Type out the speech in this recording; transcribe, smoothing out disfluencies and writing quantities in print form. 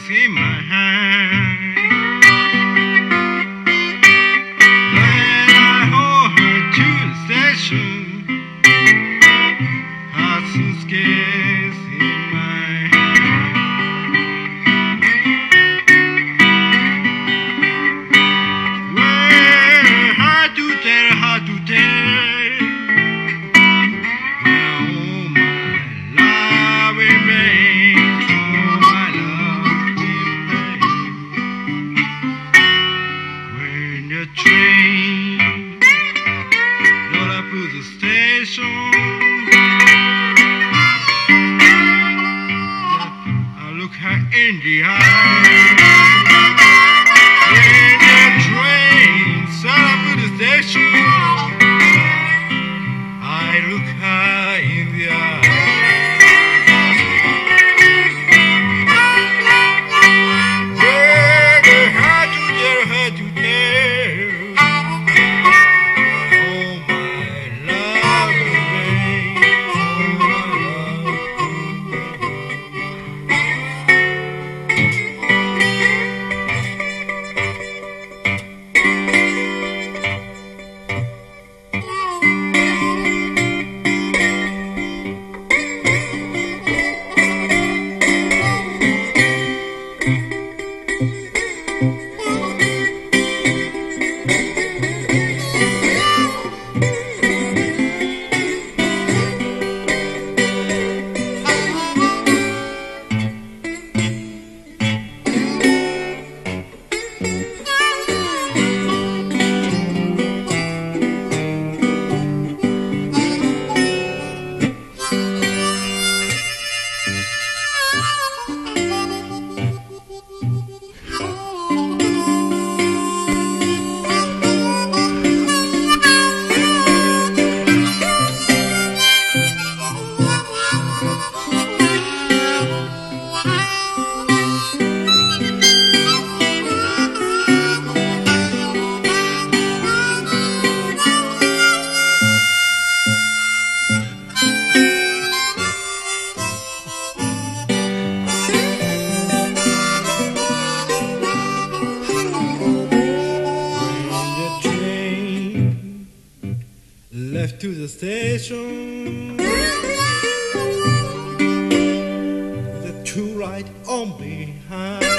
suitcase in my hand. When I hold her to the station, her suitcase in my hand. Well, hard to tell, hard to tell. Now my love remains, oh my love remains. When the train rolled up to the station, I look her in the eye. When the train rolled up to the station, I look her in the eye. Baby, how to tell, how to tell. Oh my love remains, oh my love left to the station, the two right on behind.